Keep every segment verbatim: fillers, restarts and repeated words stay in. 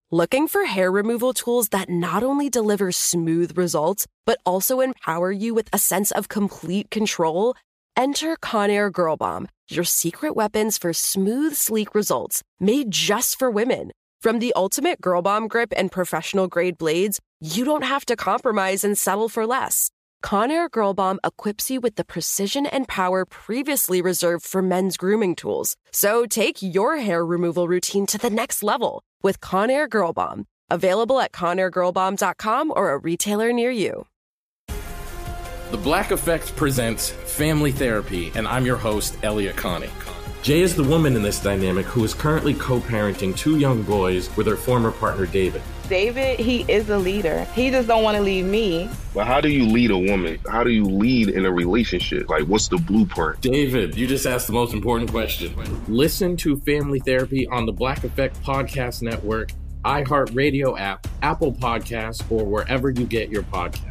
Looking for hair removal tools that not only deliver smooth results, but also empower you with a sense of complete control? Enter Conair Girl Bomb, your secret weapons for smooth, sleek results, made just for women. From the ultimate Girl Bomb grip and professional-grade blades, you don't have to compromise and settle for less. Conair Girl Bomb equips you with the precision and power previously reserved for men's grooming tools. So take your hair removal routine to the next level with Conair Girl Bomb. Available at conair girl bomb dot com or a retailer near you. The Black Effect presents Family Therapy, and I'm your host, Elliot Connie. Jay is the woman in this dynamic who is currently co-parenting two young boys with her former partner, David. David, he is a leader. He just don't want to leave me. But how do you lead a woman? How do you lead in a relationship? Like, what's the blueprint? David, you just asked the most important question. Listen to Family Therapy on the Black Effect Podcast Network, iHeartRadio app, Apple Podcasts, or wherever you get your podcasts.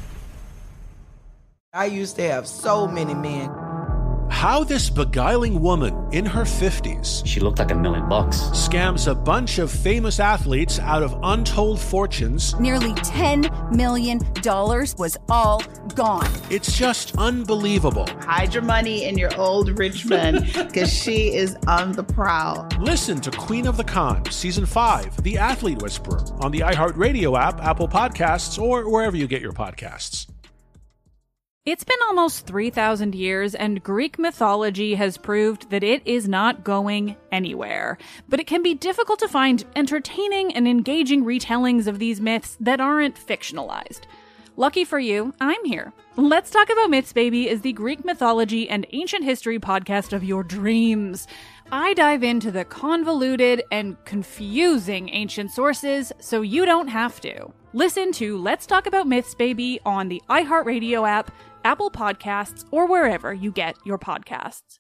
I used to have so many men. How this beguiling woman in her fifties, she looked like a million bucks, scams a bunch of famous athletes out of untold fortunes. Nearly ten million dollars was all gone. It's just unbelievable. Hide your money in your old rich man, because she is on the prowl. Listen to Queen of the Con, Season five, The Athlete Whisperer, on the iHeartRadio app, Apple Podcasts, or wherever you get your podcasts. It's been almost three thousand years, and Greek mythology has proved that it is not going anywhere. But it can be difficult to find entertaining and engaging retellings of these myths that aren't fictionalized. Lucky for you, I'm here. Let's Talk About Myths, Baby is the Greek mythology and ancient history podcast of your dreams. I dive into the convoluted and confusing ancient sources so you don't have to. Listen to Let's Talk About Myths, Baby on the iHeartRadio app, Apple Podcasts, or wherever you get your podcasts.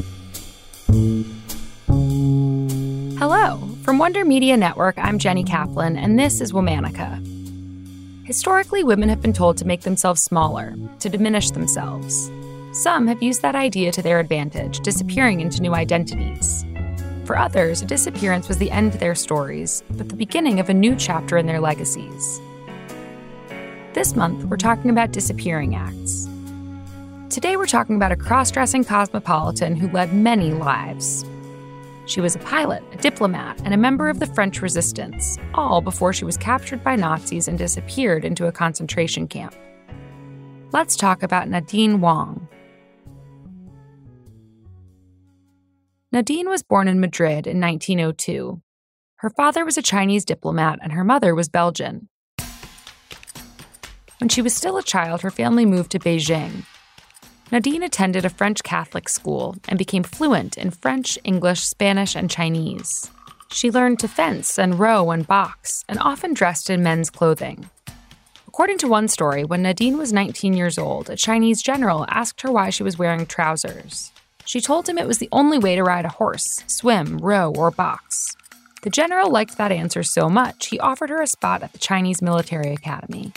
Hello. From Wonder Media Network, I'm Jenny Kaplan, and this is Womanica. Historically, women have been told to make themselves smaller, to diminish themselves. Some have used that idea to their advantage, disappearing into new identities. For others, a disappearance was the end to their stories, but the beginning of a new chapter in their legacies. This month, we're talking about disappearing acts. Today, we're talking about a cross-dressing cosmopolitan who led many lives. She was a pilot, a diplomat, and a member of the French resistance, all before she was captured by Nazis and disappeared into a concentration camp. Let's talk about Nadine Wong. Nadine was born in Madrid in nineteen oh two. Her father was a Chinese diplomat and her mother was Belgian. When she was still a child, her family moved to Beijing. Nadine attended a French Catholic school and became fluent in French, English, Spanish, and Chinese. She learned to fence and row and box, and often dressed in men's clothing. According to one story, when Nadine was nineteen years old, a Chinese general asked her why she was wearing trousers. She told him it was the only way to ride a horse, swim, row, or box. The general liked that answer so much, he offered her a spot at the Chinese military academy.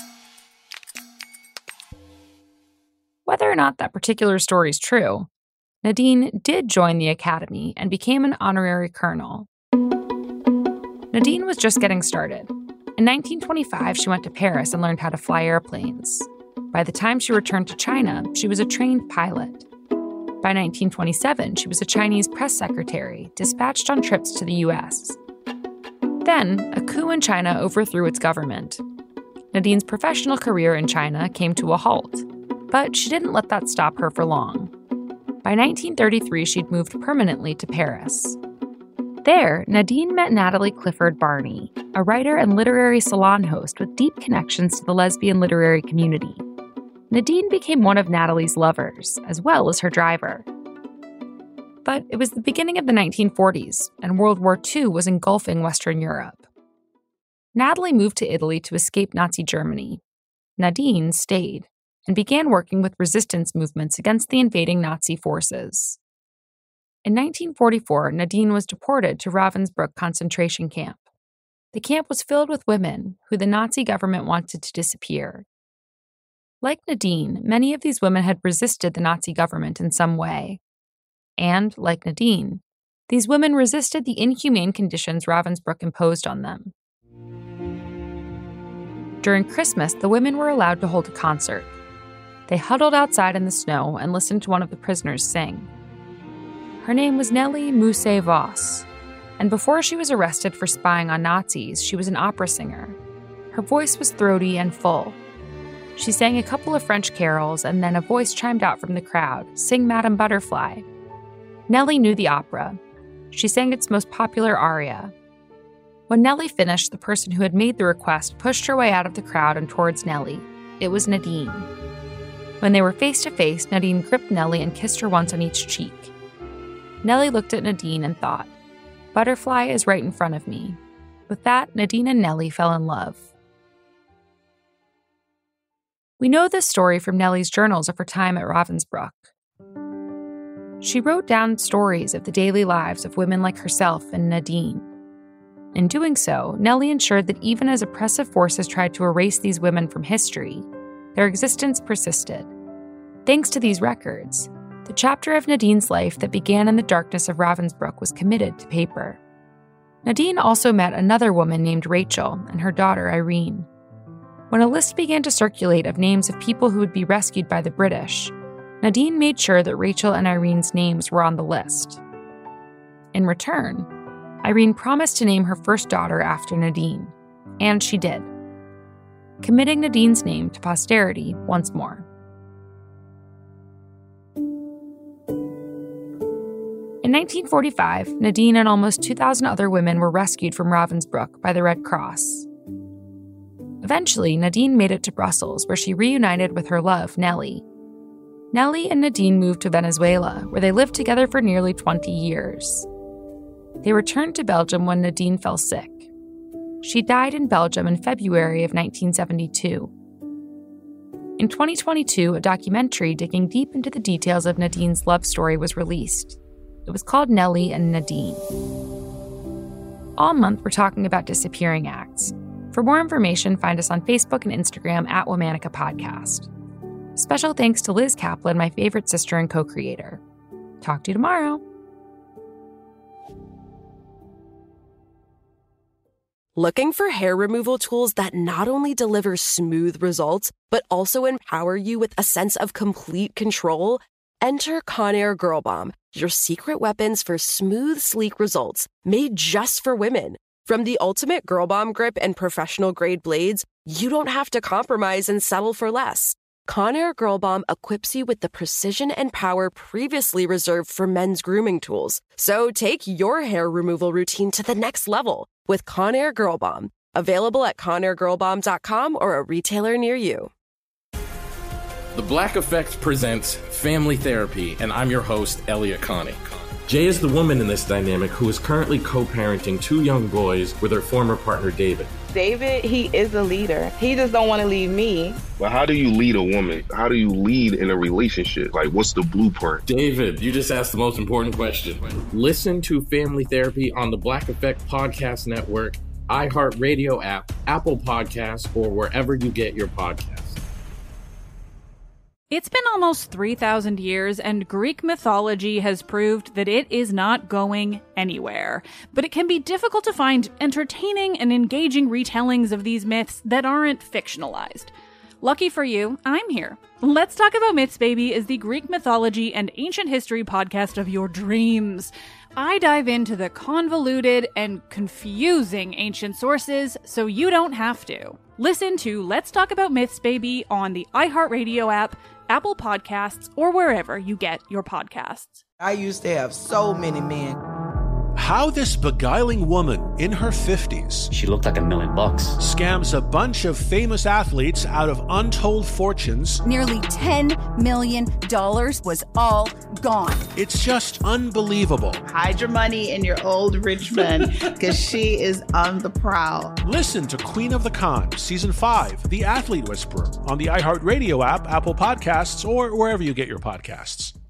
Whether or not that particular story is true, Nadine did join the academy and became an honorary colonel. Nadine was just getting started. In nineteen twenty-five, she went to Paris and learned how to fly airplanes. By the time she returned to China, she was a trained pilot. By nineteen twenty-seven, she was a Chinese press secretary, dispatched on trips to the U S. Then, a coup in China overthrew its government. Nadine's professional career in China came to a halt. But she didn't let that stop her for long. By nineteen thirty-three, she'd moved permanently to Paris. There, Nadine met Natalie Clifford Barney, a writer and literary salon host with deep connections to the lesbian literary community. Nadine became one of Natalie's lovers, as well as her driver. But it was the beginning of the nineteen forties, and World War Two was engulfing Western Europe. Natalie moved to Italy to escape Nazi Germany. Nadine stayed and began working with resistance movements against the invading Nazi forces. In nineteen forty-four, Nadine was deported to Ravensbrück concentration camp. The camp was filled with women who the Nazi government wanted to disappear. Like Nadine, many of these women had resisted the Nazi government in some way. And, like Nadine, these women resisted the inhumane conditions Ravensbrück imposed on them. during Christmas, the women were allowed to hold a concert. They huddled outside in the snow and listened to one of the prisoners sing. Her name was Nellie Musset Voss, and before she was arrested for spying on Nazis, she was an opera singer. Her voice was throaty and full. She sang a couple of French carols, and then a voice chimed out from the crowd, "Sing Madame Butterfly." Nellie knew the opera. She sang its most popular aria. When Nellie finished, the person who had made the request pushed her way out of the crowd and towards Nellie. It was Nadine. When they were face to face, Nadine gripped Nellie and kissed her once on each cheek. Nellie looked at Nadine and thought, "Butterfly is right in front of me." With that, Nadine and Nellie fell in love. We know this story from Nellie's journals of her time at Ravensbrück. She wrote down stories of the daily lives of women like herself and Nadine. In doing so, Nellie ensured that even as oppressive forces tried to erase these women from history, their existence persisted. Thanks to these records, the chapter of Nadine's life that began in the darkness of Ravensbrück was committed to paper. Nadine also met another woman named Rachel and her daughter Irene. When a list began to circulate of names of people who would be rescued by the British, Nadine made sure that Rachel and Irene's names were on the list. In return, Irene promised to name her first daughter after Nadine, and she did, committing Nadine's name to posterity once more. In nineteen forty-five, Nadine and almost two thousand other women were rescued from Ravensbrück by the Red Cross. Eventually, Nadine made it to Brussels, where she reunited with her love, Nellie. Nellie and Nadine moved to Venezuela, where they lived together for nearly twenty years. They returned to Belgium when Nadine fell sick. She died in Belgium in February of nineteen seventy-two. In twenty twenty-two, a documentary digging deep into the details of Nadine's love story was released. It was called Nellie and Nadine. All month, we're talking about disappearing acts. For more information, find us on Facebook and Instagram at Womanica Podcast. Special thanks to Liz Kaplan, my favorite sister and co-creator. Talk to you tomorrow. Looking for hair removal tools that not only deliver smooth results, but also empower you with a sense of complete control? Enter Conair Girl Bomb, your secret weapons for smooth, sleek results, made just for women. From the ultimate Girl Bomb grip and professional-grade blades, you don't have to compromise and settle for less. Conair Girl Bomb equips you with the precision and power previously reserved for men's grooming tools. So take your hair removal routine to the next level with Conair Girl Bomb. Available at conair girl bomb dot com or a retailer near you. The Black Effect presents Family Therapy, and I'm your host, Elliot Connie. Jay is the woman in this dynamic who is currently co-parenting two young boys with her former partner, David. David, he is a leader. He just don't want to leave me. But how do you lead a woman? How do you lead in a relationship? Like, what's the blueprint? David, you just asked the most important question. Listen to Family Therapy on the Black Effect Podcast Network, iHeartRadio app, Apple Podcasts, or wherever you get your podcasts. It's been almost three thousand years, and Greek mythology has proved that it is not going anywhere. But it can be difficult to find entertaining and engaging retellings of these myths that aren't fictionalized. Lucky for you, I'm here. Let's Talk About Myths, Baby is the Greek mythology and ancient history podcast of your dreams. I dive into the convoluted and confusing ancient sources so you don't have to. Listen to Let's Talk About Myths, Baby on the iHeartRadio app, Apple Podcasts, or wherever you get your podcasts. I used to have so many men. How this beguiling woman in her fifties, she looked like a million bucks, scams a bunch of famous athletes out of untold fortunes. Nearly ten million dollars was all gone. It's just unbelievable. Hide your money in your old rich men, because she is on the prowl. Listen to Queen of the Con, Season five, The Athlete Whisperer, on the iHeartRadio app, Apple Podcasts, or wherever you get your podcasts.